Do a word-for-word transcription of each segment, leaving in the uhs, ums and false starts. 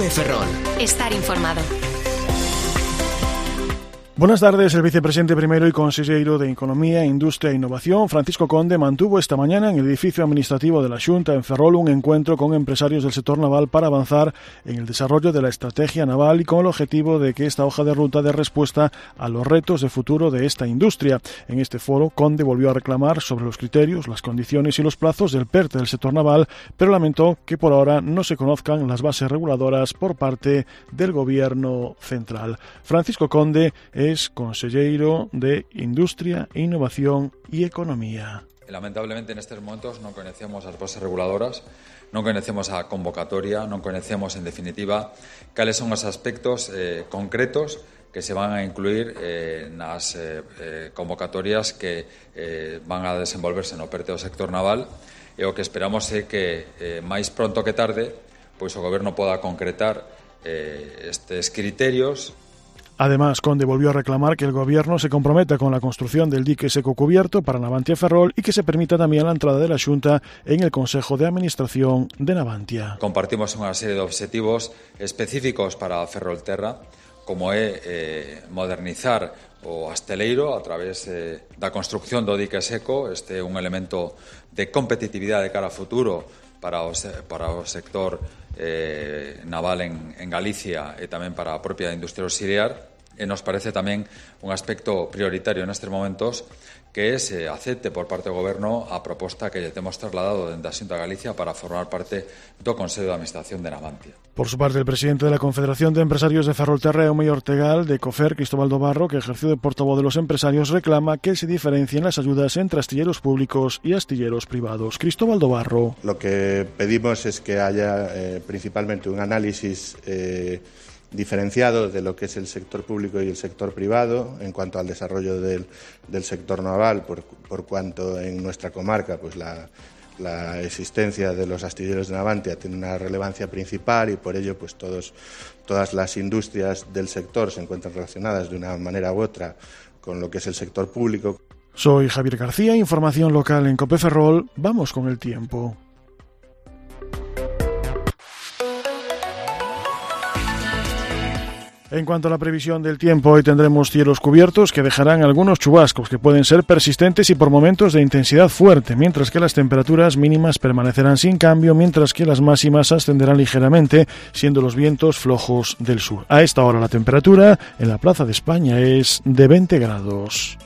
COPE Ferrol. Estar informado. Buenas tardes. El vicepresidente primero y conselleiro de Economía, Industria e Innovación, Francisco Conde, mantuvo esta mañana en el edificio administrativo de la Xunta en Ferrol un encuentro con empresarios del sector naval para avanzar en el desarrollo de la estrategia naval y con el objetivo de que esta hoja de ruta dé respuesta a los retos de futuro de esta industria. En este foro, Conde volvió a reclamar sobre los criterios, las condiciones y los plazos del PERTE del sector naval, pero lamentó que por ahora no se conozcan las bases reguladoras por parte del Gobierno central. Francisco Conde es es conselleiro de Industria, Innovación y Economía. Lamentablemente en estos momentos non conocemos as bases reguladoras, non conocemos a convocatoria, non conocemos en definitiva cales son os aspectos eh, concretos que se van a incluir eh, nas eh, eh, convocatorias que eh, van a desenvolverse no PERTE do sector naval, e o que esperamos é que eh, máis pronto que tarde pois o Goberno poda concretar eh, estes criterios. Además, Conde volvió a reclamar que el Gobierno se comprometa con la construcción del dique seco cubierto para Navantia Ferrol y que se permita también la entrada de la Xunta en el Consejo de Administración de Navantia. Compartimos unha serie de obxectivos específicos para Ferrolterra, como é eh, modernizar o asteleiro a través eh, da construcción do dique seco. Este é un elemento de competitividade de cara a futuro para o, para o sector eh, naval en, en Galicia e tamén para a propia industria auxiliar. E nos parece tamén un aspecto prioritario nestes momentos que se acepte por parte do Goberno a proposta que lle temos trasladado dende a Xunta de Galicia para formar parte do Consello de Administración de Navantia. Por su parte, el presidente de la Confederación de Empresarios de Ferrolterra, Eume Ortegal, de COFER, Cristóbal Dobarro, que ejerció de portavoz de los empresarios, reclama que se diferencien las ayudas entre astilleros públicos y astilleros privados. Cristóbal Dobarro. Lo que pedimos es que haya eh, principalmente un análisis eh, diferenciado de lo que es el sector público y el sector privado en cuanto al desarrollo del, del sector naval, por, por cuanto en nuestra comarca pues la, la existencia de los astilleros de Navantia tiene una relevancia principal y por ello pues todos, todas las industrias del sector se encuentran relacionadas de una manera u otra con lo que es el sector público. Soy Javier García, información local en COPE Ferrol. Vamos con el tiempo. En cuanto a la previsión del tiempo, hoy tendremos cielos cubiertos que dejarán algunos chubascos que pueden ser persistentes y por momentos de intensidad fuerte, mientras que las temperaturas mínimas permanecerán sin cambio, mientras que las máximas ascenderán ligeramente, siendo los vientos flojos del sur. A esta hora la temperatura en la Plaza de España es de veinte grados.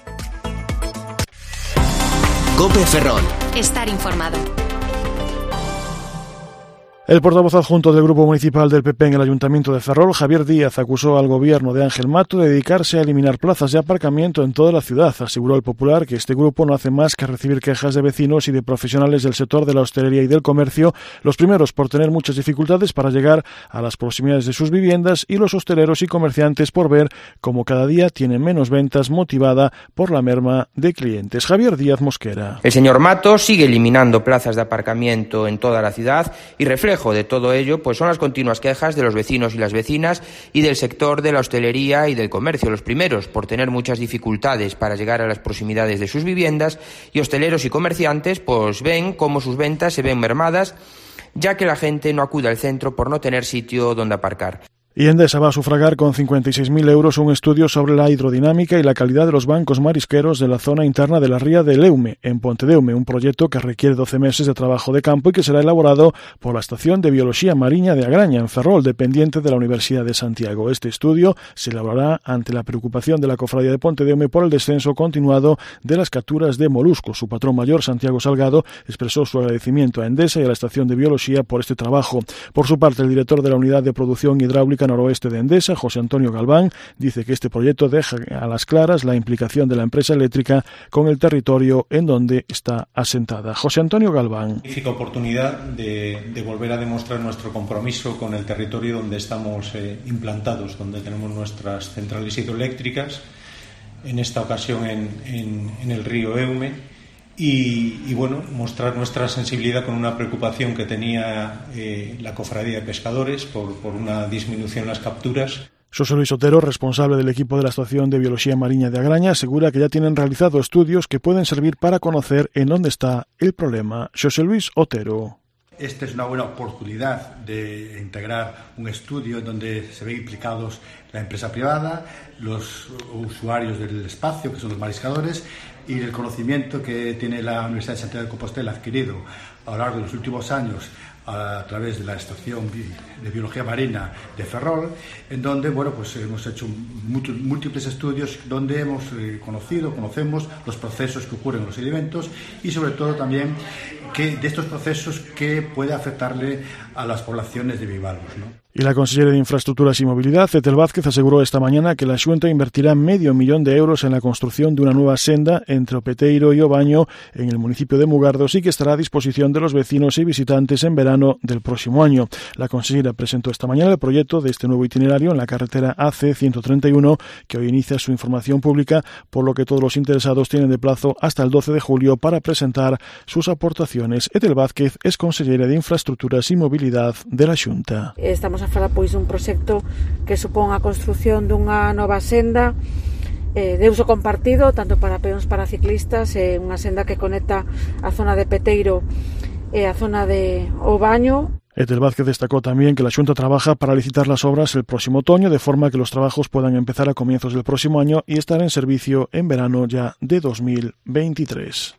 COPE Ferrol. Estar informado. El portavoz adjunto del Grupo Municipal del P P en el Ayuntamiento de Ferrol, Javier Díaz, acusó al gobierno de Ángel Mato de dedicarse a eliminar plazas de aparcamiento en toda la ciudad. Aseguró el Popular que este grupo no hace más que recibir quejas de vecinos y de profesionales del sector de la hostelería y del comercio, los primeros por tener muchas dificultades para llegar a las proximidades de sus viviendas y los hosteleros y comerciantes por ver cómo cada día tienen menos ventas motivada por la merma de clientes. Javier Díaz Mosquera. El señor Mato sigue eliminando plazas de aparcamiento en toda la ciudad y reflejo de todo ello pues son las continuas quejas de los vecinos y las vecinas y del sector de la hostelería y del comercio, los primeros por tener muchas dificultades para llegar a las proximidades de sus viviendas, y hosteleros y comerciantes pues ven cómo sus ventas se ven mermadas ya que la gente no acude al centro por no tener sitio donde aparcar. Y Endesa va a sufragar con cincuenta y seis mil euros un estudio sobre la hidrodinámica y la calidad de los bancos marisqueros de la zona interna de la ría del Eume, en Pontedeume, un proyecto que requiere doce meses de trabajo de campo y que será elaborado por la Estación de Biología Mariña de Agraña, en Ferrol, dependiente de la Universidad de Santiago. Este estudio se elaborará ante la preocupación de la Cofradía de Pontedeume por el descenso continuado de las capturas de moluscos. Su patrón mayor, Santiago Salgado, expresó su agradecimiento a Endesa y a la Estación de Biología por este trabajo. Por su parte, el director de la Unidad de Producción Hidráulica Noroeste de Endesa, José Antonio Galván, dice que este proyecto deja a las claras la implicación de la empresa eléctrica con el territorio en donde está asentada. José Antonio Galván. Magnífica oportunidad de, de volver a demostrar nuestro compromiso con el territorio donde estamos eh, implantados, donde tenemos nuestras centrales hidroeléctricas, en esta ocasión en, en, en el río Eume. Y, y bueno, mostrar nuestra sensibilidad con una preocupación que tenía eh, la Cofradía de Pescadores por, por una disminución en las capturas. José Luis Otero, responsable del equipo de la Estación de Biología Mariña de Agraña, asegura que ya tienen realizado estudios que pueden servir para conocer en dónde está el problema. José Luis Otero. esta es una buena oportunidad de integrar un estudio en donde se ven implicados la empresa privada, los usuarios del espacio, que son los mariscadores, y el conocimiento que tiene la Universidad de Santiago de Compostela adquirido a lo largo de los últimos años a través de la estación de biología marina de Ferrol, en donde bueno, pues hemos hecho múltiples estudios donde hemos conocido, conocemos los procesos que ocurren en los sedimentos y sobre todo también que de estos procesos que puede afectarle a las poblaciones de bivalvos, ¿no? Y la consellera de Infraestructuras y Movilidad, Ethel Vázquez, aseguró esta mañana que la Xunta invertirá medio millón de euros en la construcción de una nueva senda entre O Peteiro y O Baño en el municipio de Mugardos y que estará a disposición de los vecinos y visitantes en verano del próximo año. La consellera presentó esta mañana el proyecto de este nuevo itinerario en la carretera A C ciento treinta y uno, que hoy inicia su información pública, por lo que todos los interesados tienen de plazo hasta el doce de julio para presentar sus aportaciones. Ethel Vázquez es consellera de Infraestructuras y Movilidad de la Xunta. Estamos a falar pois dun proxecto que supón a construción dunha nova senda eh, de uso compartido, tanto para peóns para ciclistas, eh, unha senda que conecta a zona de Peteiro e a zona de O Baño. Ethel Vázquez destacó también que la Xunta trabaja para licitar las obras el próximo otoño, de forma que los trabajos puedan empezar a comienzos del próximo año y estar en servicio en verano ya de dos mil veintitrés.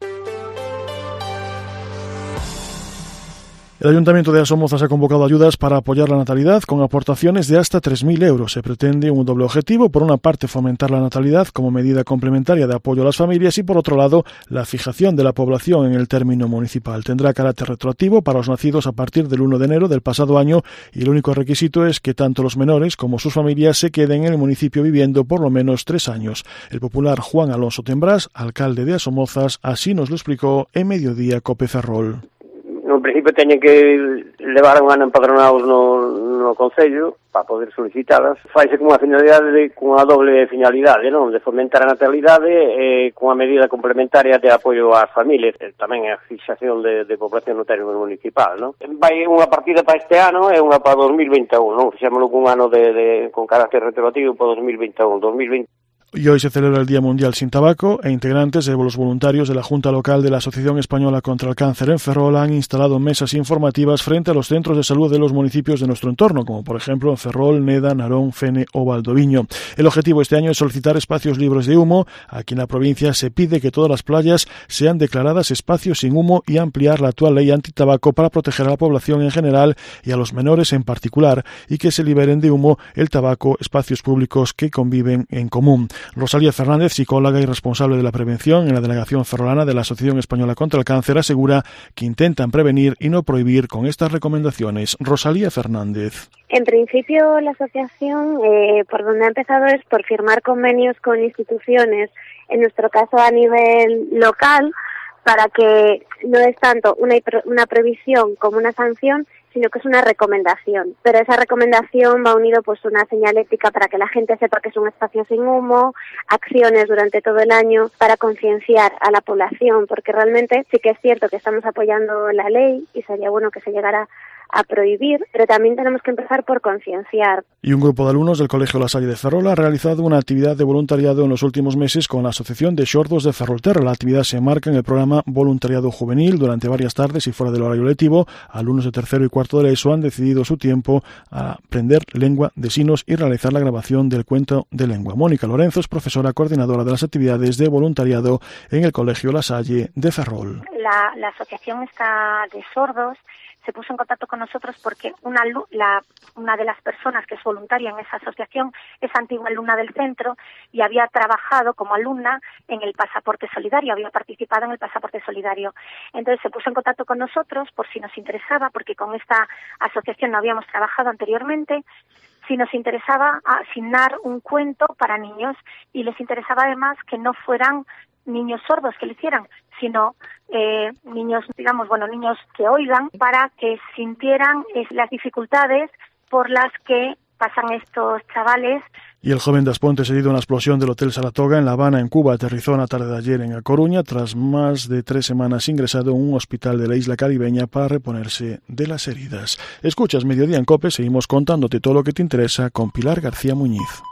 El Ayuntamiento de Asomozas ha convocado ayudas para apoyar la natalidad con aportaciones de hasta tres mil euros. Se pretende un doble objetivo: por una parte, fomentar la natalidad como medida complementaria de apoyo a las familias y, por otro lado, la fijación de la población en el término municipal. Tendrá carácter retroactivo para los nacidos a partir del uno de enero del pasado año y el único requisito es que tanto los menores como sus familias se queden en el municipio viviendo por lo menos tres años. El popular Juan Alonso Tembrás, alcalde de Asomozas, así nos lo explicó en Mediodía Cope Ferrol. No principio teñen que levar un ano empadronados no, no Concello para poder solicitadas. Faise con unha finalidade, de, con unha doble finalidade, non? De fomentar a natalidade e eh, con a medida complementaria de apoio ás familias, eh, tamén a fixación de, de población no término municipal, non? Vai unha partida para este ano e unha para dos mil vinte e un, non? Fixémoslo con un ano de, de, con carácter retroactivo para dos mil vinte e un, dos mil vinte. Y hoy se celebra el Día Mundial sin Tabaco e integrantes de los voluntarios de la Junta Local de la Asociación Española contra el Cáncer en Ferrol han instalado mesas informativas frente a los centros de salud de los municipios de nuestro entorno, como por ejemplo en Ferrol, Neda, Narón, Fene o Valdoviño. El objetivo este año es solicitar espacios libres de humo. Aquí en la provincia se pide que todas las playas sean declaradas espacios sin humo y ampliar la actual ley antitabaco para proteger a la población en general y a los menores en particular, y que se liberen de humo el tabaco espacios públicos que conviven en común. Rosalía Fernández, psicóloga y responsable de la prevención en la delegación ferrolana de la Asociación Española contra el Cáncer, asegura que intentan prevenir y no prohibir con estas recomendaciones. Rosalía Fernández. En principio, la asociación, eh, por donde ha empezado es por firmar convenios con instituciones, en nuestro caso a nivel local, para que no es tanto una, una previsión como una sanción, sino que es una recomendación. Pero esa recomendación va unido pues una señalética para que la gente sepa que es un espacio sin humo, acciones durante todo el año para concienciar a la población, porque realmente sí que es cierto que estamos apoyando la ley y sería bueno que se llegara a prohibir, pero también tenemos que empezar por concienciar. Y un grupo de alumnos del Colegio La Salle de Ferrol ha realizado una actividad de voluntariado en los últimos meses con la Asociación de Xordos de Ferrolterra. La actividad se enmarca en el programa Voluntariado Juvenil. Durante varias tardes y fuera del horario lectivo, alumnos de tercero y cuarto de la ESO han decidido su tiempo a aprender lengua de signos y realizar la grabación del cuento de lengua. Mónica Lorenzo es profesora coordinadora de las actividades de voluntariado en el Colegio La Salle de Ferrol. La, la asociación está de sordos se puso en contacto con nosotros porque una, la, una de las personas que es voluntaria en esa asociación es antigua alumna del centro y había trabajado como alumna en el Pasaporte Solidario, había participado en el Pasaporte Solidario. Entonces se puso en contacto con nosotros por si nos interesaba, porque con esta asociación no habíamos trabajado anteriormente, si nos interesaba asignar un cuento para niños, y les interesaba además que no fueran niños sordos que lo hicieran, sino eh, niños, digamos, bueno, niños que oigan, para que sintieran eh, las dificultades por las que pasan estos chavales. Y el joven de Aspontes, herido en la explosión del Hotel Saratoga en La Habana, en Cuba, aterrizó en la tarde de ayer en A Coruña, tras más de tres semanas ingresado en un hospital de la isla caribeña para reponerse de las heridas. Escuchas Mediodía en COPE, seguimos contándote todo lo que te interesa con Pilar García Muñiz.